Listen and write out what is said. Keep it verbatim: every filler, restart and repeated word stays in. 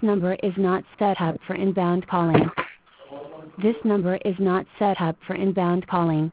number is not set up for inbound calling. This number is not set up for inbound calling.